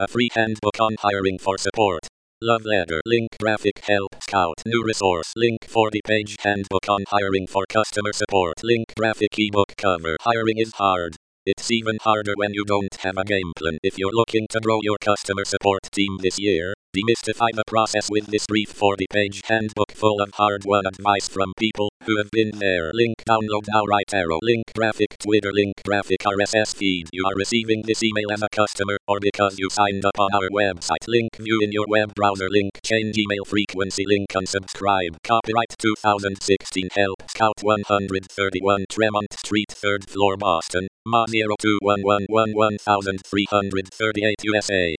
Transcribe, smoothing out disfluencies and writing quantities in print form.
A free handbook on hiring for support. Love letter. Link graphic help scout. New resource. Link 40-page handbook on hiring for customer support. Link graphic ebook cover. Hiring is hard. It's even harder when you don't have a game plan. If you're looking to grow your customer support team this year, demystify the process with this brief 40-page handbook full of hard-won advice from people who have been there. Link download now right arrow. Link graphic Twitter. Link graphic RSS feed. You are receiving this email as a customer or because you signed up on our website. Link view in your web browser. Link change email frequency. Link unsubscribe. Copyright 2016 Help Scout 131 Tremont Street 3rd floor Boston. Ma 0211111338 USA.